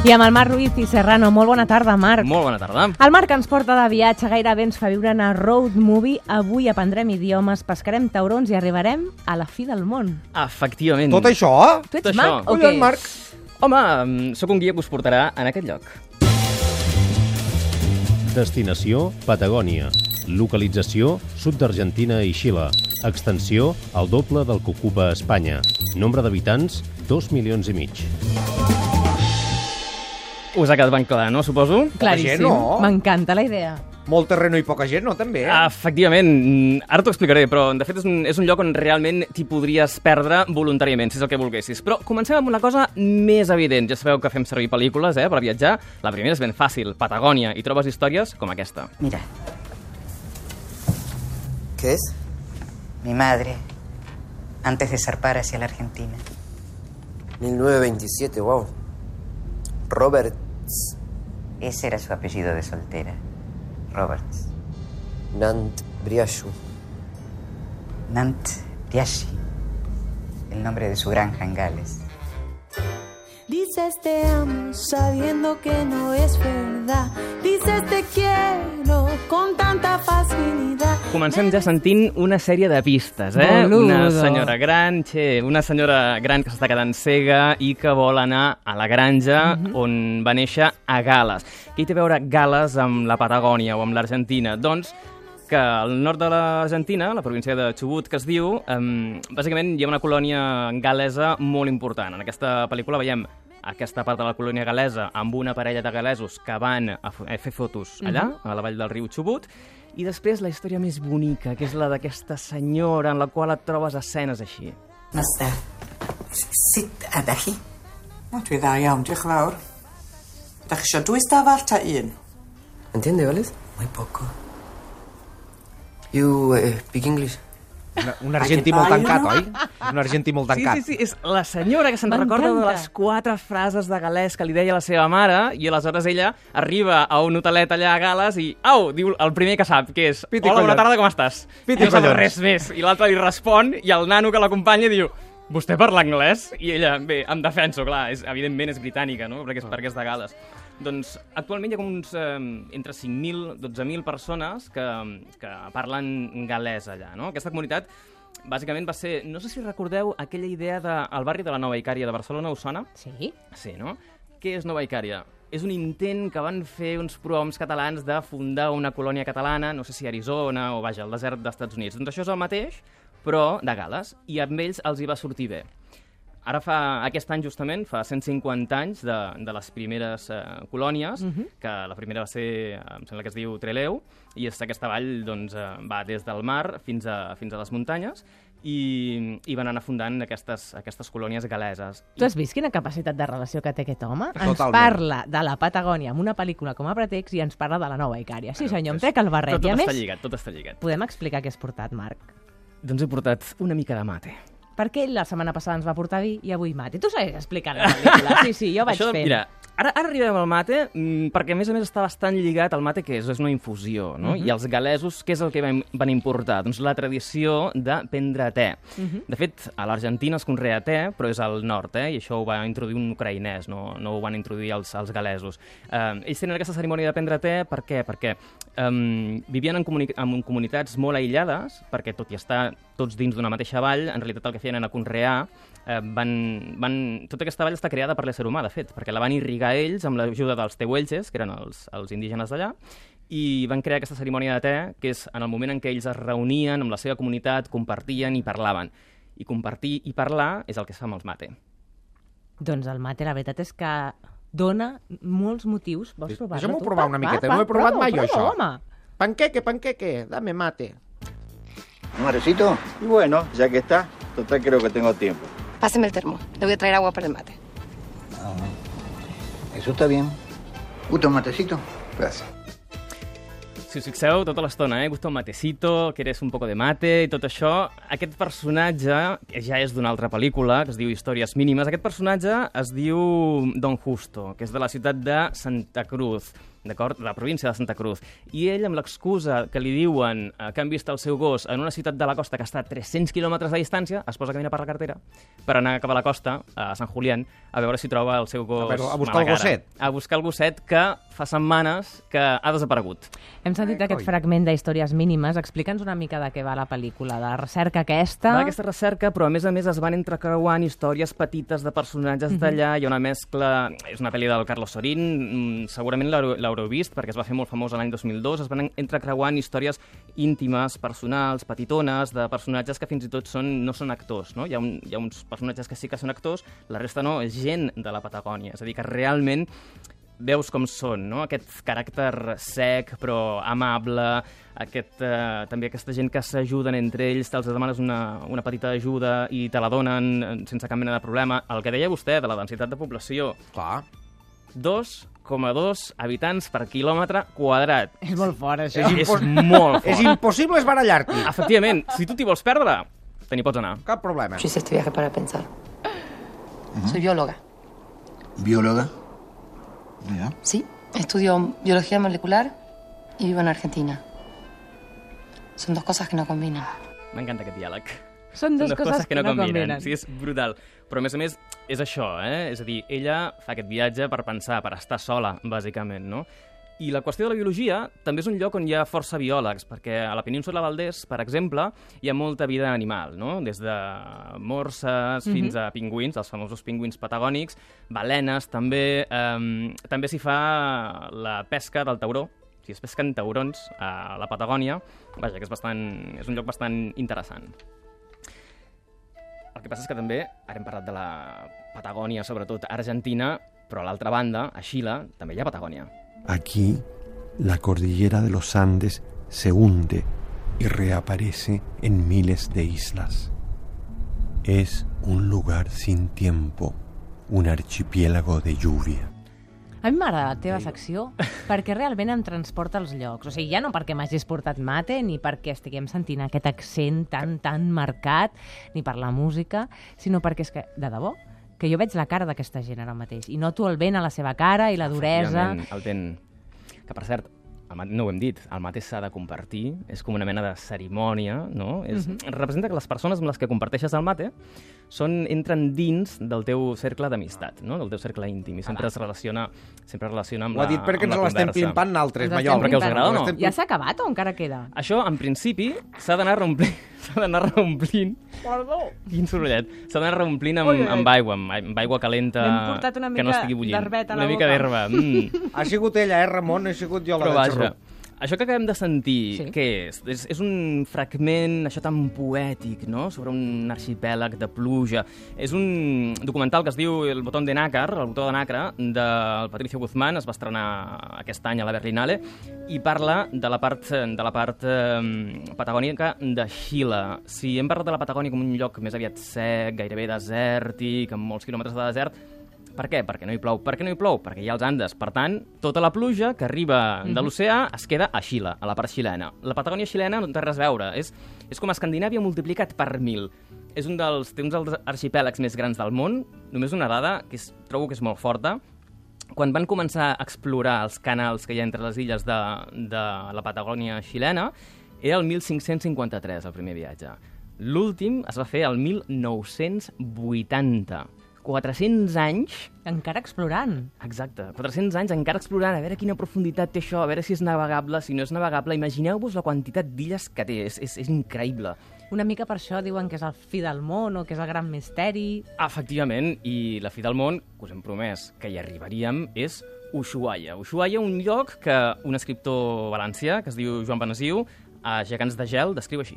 I amb el Marc Ruiz i Serrano. Molt bona tarda, Marc. Molt bona tarda. El Marc ens porta de viatge, gairebé ens fa viure en el road movie. Avui aprendrem idiomes, pescarem taurons i arribarem a la fi del món. Efectivament. Tot això? Tu ets Tot mag això. o Collons, què? Marc. Home, sóc un guia que us portarà en aquest lloc. Destinació Patagònia. Localització sud d'Argentina i Xile. Extensió el doble del que ocupa Espanya. Nombre d'habitants 2,5 milions. Us ha quedat ben clar, no? Suposo? Claríssim. gent, no? M'encanta la idea. Molt terreno i poca gent, no? També, Efectivament. Ara t'ho explicaré, però de fet és un lloc on realment t'hi podries perdre voluntàriament, si és el que volguessis. Però comencem amb una cosa més evident. Ja sabeu que fem servir pel·lícules per viatjar. La primera és ben fàcil, Patagònia, i trobes històries com aquesta. Mira, ¿Qué es? mi madre, antes de zarpar hacia la Argentina. 1927, wow. Roberts. Ese era su apellido de soltera, Roberts. Nant Briashu. Nant Riashi, el nombre de su granja en Gales. Dices te amo sabiendo que no es verdad. Dices te quiero con tanta facilidad. Comencem ja sentint una sèrie de pistes, Boludo. Una senyora gran que s'està quedant cega i que vol anar a la granja on va néixer a Gales. Què hi té a veure Gales amb la Patagònia o amb l'Argentina? Doncs que al nord de l'Argentina, la província de Chubut, que es diu, bàsicament hi ha una colònia galesa molt important. En aquesta pel·lícula veiem aquesta part de la colònia galesa amb una parella de galesos que van a fer fotos allà, a la vall del riu Chubut, i després la història més bonica, que és la d'aquesta senyora en la qual et trobes escenes així. Masta, zit adachi. Wat weer daar jou om te gelauwen. Dat je zo doe is daar wat in. ¿Entiende, Vales? Muy poco. You speak English? Un argentí molt tancat, oi? Un argentí molt tancat. Sí, és la senyora que se'n M'encanta. recorda de les 4 frases de galès que li deia la seva mare i aleshores ella arriba a un hotelet allà a Gales i, diu el primer que sap, que és Piti hola, bona collons. tarda, com estàs? Piti I no sap collons. res més. I l'altre li respon i el nano que l'acompanya diu vostè parla anglès? I ella, bé, em defenso, clar, evidentment és britànica, no? Perquè és de Gales. Doncs actualment hi ha com uns entre 5.000 i 12.000 persones que parlen galès allà, no? Aquesta comunitat bàsicament va ser, no sé si recordeu aquella idea del barri de la Nova Icària de Barcelona, us sona? Sí? Sí, no? Què és Nova Icària? És un intent que van fer uns prohoms catalans de fundar una colònia catalana, no sé si a Arizona o, vaja, al desert dels Estats Units. Doncs això és el mateix, però de Gales, i amb ells els hi va sortir bé. Ara aquest any justament, fa 150 anys de les primeres colònies, que la primera va ser, em sembla que es diu Trelew, i aquesta vall doncs, va des del mar fins a les muntanyes, i van anar fundant aquestes colònies galeses. Tu has vist quina capacitat de relació que té aquest home? Ens Totalment. parla de la Patagònia amb una pel·lícula com a pretext i ens parla de la Nova Icària. Sí, senyor, em trec el barret. Tot I a està més, lligat, tot està lligat. podem explicar què has portat, Marc? Doncs he portat una mica de mate. Perquè ell la setmana passada ens va portar vi i avui mate. Tu saps explicar la pel·lícula. Sí, jo vaig fent. Mira, ara arribem al mate, perquè a més està bastant lligat al mate, que és una infusió, no? I els galesos, què és el que van importar? Doncs la tradició de prendre te. De fet, a l'Argentina es conrea te, però és al nord, i això ho va introduir un ucraïnès, no ho van introduir els galesos. Ells tenen aquesta cerimònia de prendre te, per què? Perquè vivien en comunitats molt aïllades, perquè tot i estar tots dins d'una mateixa vall, en realitat el que feien era conrear. Tota aquesta vall està creada per l'ésser humà, de fet, perquè la van irrigar ells amb l'ajuda dels tehuelches, que eren els indígenes d'allà, i van crear aquesta cerimònia de te, que és en el moment en què ells es reunien amb la seva comunitat, compartien i parlaven. I compartir i parlar és el que es fa amb els mate. Doncs el mate, la veritat és que dona molts motius. Vols provar-lo? Deixa'm-ho tu? provar una miqueta, no ho he provat mai, jo, això. Home. Panqueque, dame mate. ¿Un matecito? Y bueno, ya que está, total creo que tengo tiempo. Páseme el termo. Le voy a traer agua para el mate. Eso está bien. ¿Gusta un matecito? Gracias. Si us fixeu, tota l'estona, gusta un matecito, quieres un poco de mate i tot això. Aquest personatge, que ja és d'una altra pel·lícula, que es diu Històries mínimes, aquest personatge es diu Don Justo, que és de la ciutat de Santa Cruz. d'acord? De la província de Santa Cruz. I ell, amb l'excusa que li diuen que han vist el seu gos en una ciutat de la costa que està a 300 quilòmetres de distància, es posa a caminar per la carretera per anar cap a la costa, a Sant Julián, a veure si troba el seu gos a buscar el gosset. A buscar el gosset que fa setmanes que ha desaparegut. Hem sentit aquest fragment d'Històries mínimes. Explica'ns una mica de què va la pel·lícula, de la recerca aquesta. Va aquesta recerca, però a més es van entrecreuant històries petites de personatges d'allà. Hi ha una mescla... És una pel·li del Carlos Sorín, segurament l'haureu vist, perquè es va fer molt famós l'any 2002. Es van entrecreuant històries íntimes, personals, petitones, de personatges que fins i tot no són actors, no? Hi ha uns personatges que sí que són actors, la resta no, és gent de la Patagònia. És a dir, que realment veus com són, no? Aquest caràcter sec però amable, també aquesta gent que s'ajuden entre ells, te'ls demanes una petita ajuda i te la donen sense cap mena de problema. El que deia vostè de la densitat de població. Clar. 2,2 habitants per quilòmetre quadrat. És molt fort, això. És molt fort. És impossible esbarallar-t'hi. Efectivament, si tu t'hi vols perdre, te n'hi pots anar. Cap problema. Yo hice este viaje para pensar. Soy bióloga. ¿Bióloga? ¿Ya? Sí, estudio biología molecular y vivo en Argentina. Son dos cosas que no combinan. M'encanta aquest diàleg. Són dos coses que no combinen. Sí, és brutal. Però, a més, és això, És a dir, ella fa aquest viatge per pensar, per estar sola, bàsicament, no? I la qüestió de la biologia també és un lloc on hi ha força biòlegs, perquè a la península Valdés, per exemple, hi ha molta vida animal, no? Des de morses fins a pingüins, els famosos pingüins patagònics, balenes, també. També s'hi fa la pesca del tauró, si es pesquen taurons a la Patagònia, vaja, que és un lloc bastant interessant. El que passa és que també, ara hem parlat de la Patagònia, sobretot Argentina, però a l'altra banda, a Xile, també hi ha Patagònia. Aquí, la cordillera de los Andes se hunde y reaparece en miles de islas. Es un lugar sin tiempo, un archipiélago de lluvia. A mi m'agrada la teva secció perquè realment em transporta als llocs. O sigui, ja no perquè m'hagis portat mate, ni perquè estiguem sentint aquest accent tan marcat, ni per la música, sinó perquè és que, de debò, que jo veig la cara d'aquesta gent ara mateix i noto el vent a la seva cara i la duresa. El vent. Que, per cert, no ho hem dit, el mate s'ha de compartir, és com una mena de cerimònia, no? Representa que les persones amb les que comparteixes el mate entren dins del teu cercle d'amistat, no? Del teu cercle íntim, i sempre es relaciona amb la conversa. Ho ha dit perquè ens l'estem pimpant naltres, Mallol. Perquè us agrada o no? Ja s'ha acabat o encara queda? Això, en principi, s'ha d'anar reomplint... Perdó! Quin sorollet. S'ha d'anar reomplint amb aigua calenta, que no estigui bullint. Una mica d'herba. Ha sigut ella, Ramon? He sigut jo la del xarrup. Això que acabem de sentir, què és? És un fragment, això tan poètic, no?, sobre un arxipèlag de pluja. És un documental que es diu El botón de nácar, el botó de nacre, del Patricio Guzmán, es va estrenar aquest any a la Berlinale, i parla de la part patagònica de Xile. Si hem parlat de la Patagònia com un lloc més aviat sec, gairebé desèrtic, amb molts quilòmetres de desert, per què? Perquè no hi plou. Per què no hi plou? Perquè hi ha els Andes. Per tant, tota la pluja que arriba de l'oceà es queda a Xile, a la part xilena. La Patagònia xilena no té res a veure. És com Escandinàvia multiplicat per 1000. Té un dels arxipèlags més grans del món. Només una dada que trobo que és molt forta. Quan van començar a explorar els canals que hi ha entre les illes de la Patagònia xilena, era el 1553, el primer viatge. L'últim es va fer el 1980. 400 anys... Encara explorant. Exacte, 400 anys encara explorant, a veure quina profunditat té això, a veure si és navegable, si no és navegable. Imagineu-vos la quantitat d'illes que té, és increïble. Una mica per això diuen que és el fi del món o que és el gran misteri. Efectivament, i la fi del món, que us hem promès que hi arribaríem, és Ushuaia. Ushuaia, un lloc que un escriptor valencià, que es diu Joan Benesiu, a Gegants de gel, descriu així.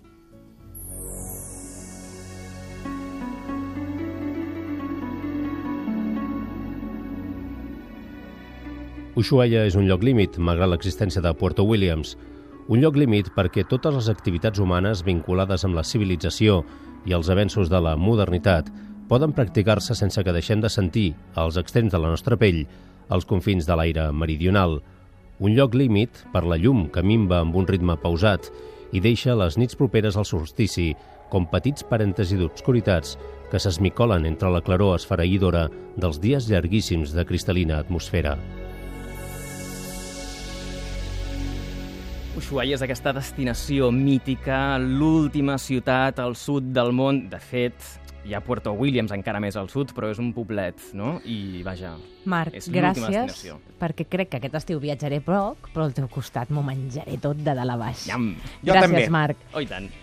Ushuaia és un lloc límit, malgrat l'existència de Puerto Williams. Un lloc límit perquè totes les activitats humanes vinculades amb la civilització i els avenços de la modernitat poden practicar-se sense que deixem de sentir, als extrems de la nostra pell, els confins de l'aire meridional. Un lloc límit per la llum que minva amb un ritme pausat i deixa les nits properes al solstici com petits parèntesis d'obscuritats que s'esmicolen entre la claror esfereïdora dels dies llarguíssims de cristal·lina atmosfera. Ushuaia és aquesta destinació mítica, l'última ciutat al sud del món. De fet, hi ha Puerto Williams encara més al sud, però és un poblet, no? I, vaja, Marc, és l'última gràcies, destinació. perquè crec que aquest estiu viatjaré poc, però al teu costat m'ho menjaré tot de dalt a baix. Nyam! Jo Gràcies, també. Marc. Oh, i tant.